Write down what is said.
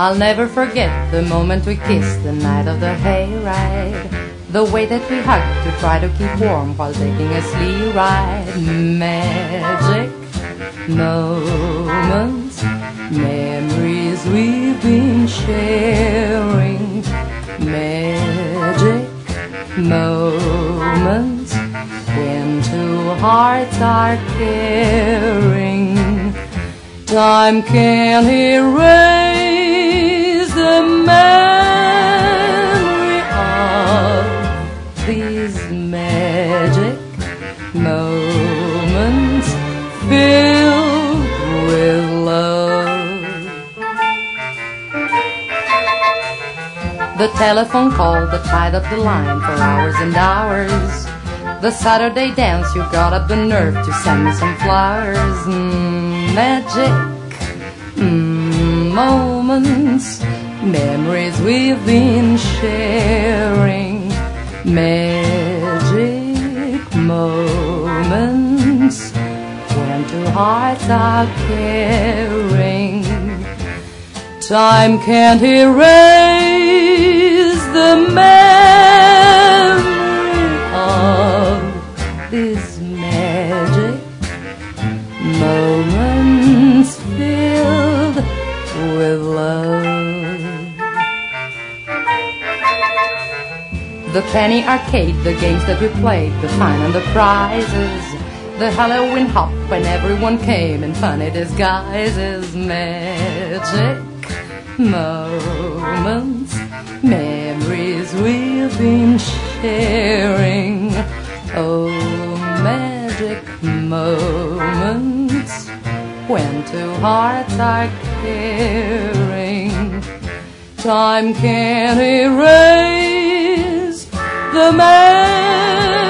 I'll never forget the moment we kissed the night of the hayride. The way that we hugged to try to keep warm while taking a sleigh ride. Magic moments, memories we've been sharing. Magic moments when two hearts are caring. Time can't erase the memory of these magic moments filled with love. The telephone call that tied up the line for hours and hours. The Saturday dance, you got up the nerve to send me some flowers. Magic moments, memories we've been sharing. Magic moments when two hearts are caring. Time can't erase the memory of these magic moments filled with love. The penny arcade, the games that we played, the fun and the prizes, the Halloween hop when everyone came in funny disguises. Magic moments, memories we've been sharing. Oh, magic moments when two hearts are caring. Time can't erase the memory